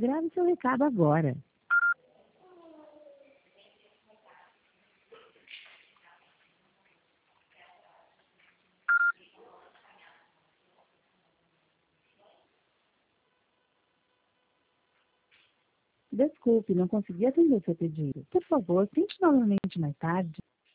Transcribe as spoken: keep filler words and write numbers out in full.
Grave seu recado agora. Desculpe, não consegui atender seu pedido. Por favor, tente novamente mais tarde.